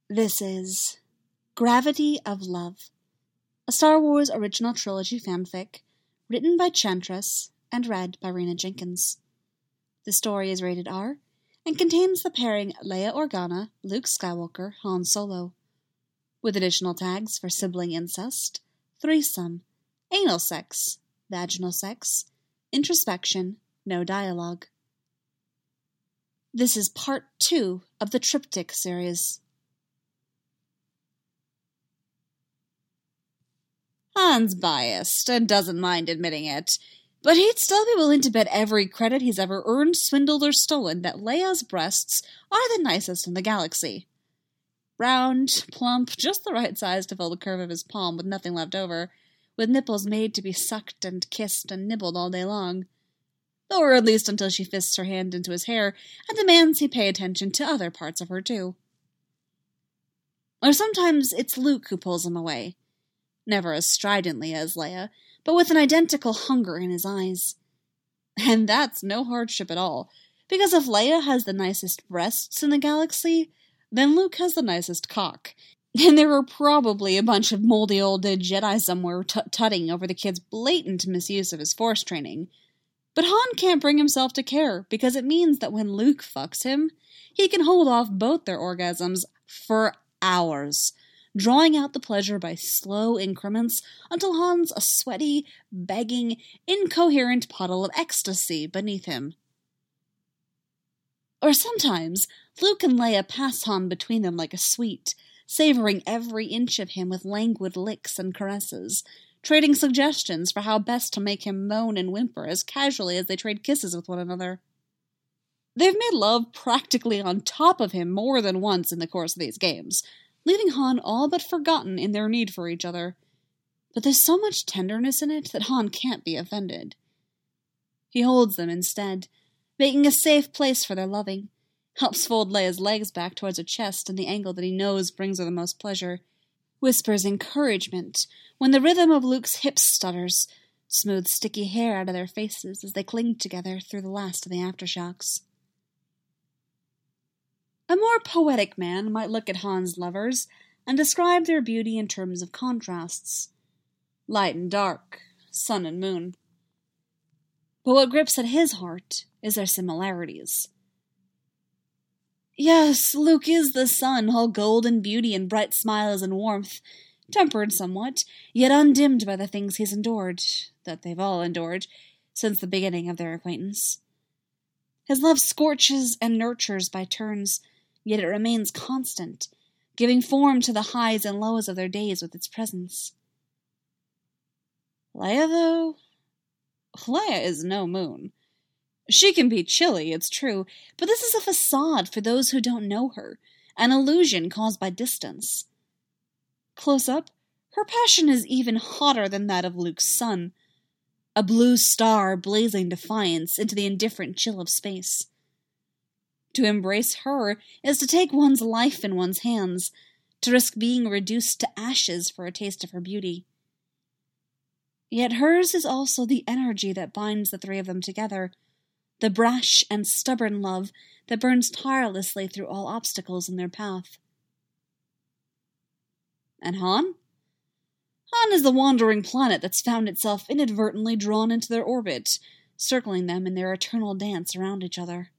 This is Gravity of Love, a Star Wars original trilogy fanfic written by Chantress and read by Rena Jenkins. The story is rated R and contains the pairing Leia Organa, Luke Skywalker, Han Solo, with additional tags for sibling incest, threesome, anal sex, vaginal sex, introspection, no dialogue. This is part 2 of the Triptych series. Han's biased and doesn't mind admitting it, but he'd still be willing to bet every credit he's ever earned, swindled, or stolen that Leia's breasts are the nicest in the galaxy. Round, plump, just the right size to fill the curve of his palm with nothing left over, with nipples made to be sucked and kissed and nibbled all day long. Or at least until she fists her hand into his hair and demands he pay attention to other parts of her too. Or sometimes it's Luke who pulls him away. Never as stridently as Leia, but with an identical hunger in his eyes. And that's no hardship at all, because if Leia has the nicest breasts in the galaxy, then Luke has the nicest cock. And there are probably a bunch of moldy old dead Jedi somewhere tutting over the kid's blatant misuse of his Force training. But Han can't bring himself to care, because it means that when Luke fucks him, he can hold off both their orgasms for hours, drawing out the pleasure by slow increments until Han's a sweaty, begging, incoherent puddle of ecstasy beneath him. Or sometimes, Luke and Leia pass Han between them like a sweet, savoring every inch of him with languid licks and caresses, trading suggestions for how best to make him moan and whimper as casually as they trade kisses with one another. They've made love practically on top of him more than once in the course of these games, leaving Han all but forgotten in their need for each other. But there's so much tenderness in it that Han can't be offended. He holds them instead, making a safe place for their loving, helps fold Leia's legs back towards her chest in the angle that he knows brings her the most pleasure, whispers encouragement when the rhythm of Luke's hips stutters, smooths sticky hair out of their faces as they cling together through the last of the aftershocks. A more poetic man might look at Han's lovers and describe their beauty in terms of contrasts. Light and dark, sun and moon. But what grips at his heart is their similarities. Yes, Luke is the sun, all golden beauty and bright smiles and warmth, tempered somewhat, yet undimmed by the things he's endured, that they've all endured, since the beginning of their acquaintance. His love scorches and nurtures by turns, yet it remains constant, giving form to the highs and lows of their days with its presence. Leia, though? Leia is no moon. She can be chilly, it's true, but this is a facade for those who don't know her, an illusion caused by distance. Close up, her passion is even hotter than that of Luke's sun, a blue star blazing defiance into the indifferent chill of space. To embrace her is to take one's life in one's hands, to risk being reduced to ashes for a taste of her beauty. Yet hers is also the energy that binds the three of them together, the brash and stubborn love that burns tirelessly through all obstacles in their path. And Han? Han is the wandering planet that's found itself inadvertently drawn into their orbit, circling them in their eternal dance around each other.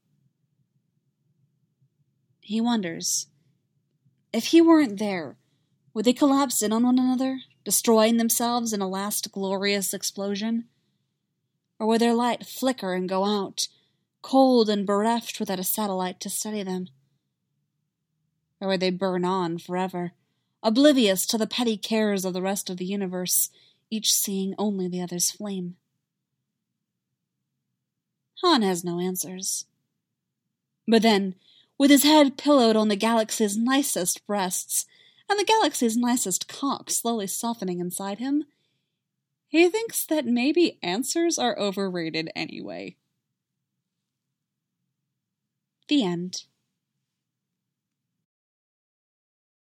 He wonders, if he weren't there, would they collapse in on one another, destroying themselves in a last glorious explosion? Or would their light flicker and go out, cold and bereft without a satellite to steady them? Or would they burn on forever, oblivious to the petty cares of the rest of the universe, each seeing only the other's flame? Han has no answers. But then, with his head pillowed on the galaxy's nicest breasts, and the galaxy's nicest cock slowly softening inside him, he thinks that maybe answers are overrated anyway. The end.